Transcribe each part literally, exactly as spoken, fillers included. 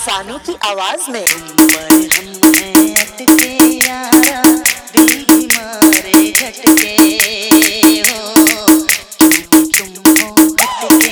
सानू की आवाज में। हम हैं अटके यारा, दिल भी मारे झटके हो, क्योंकि तुम हो अटके।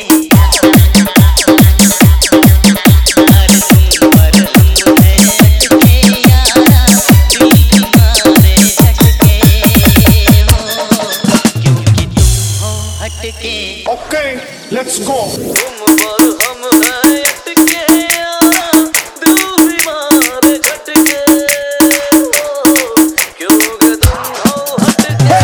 अरे तुम पर हम हैं अटके यारा, दिल भी मारे झटके हो, क्योंकि तुम हो अटके। Okay, let's go. तुम पर हम हैं अटके यारा, दिल भी मारे झटके हो, क्योंकि तुम हो अटके।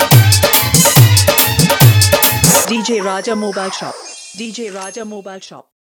D J Raja Mobile Shop. D J Raja Mobile Shop.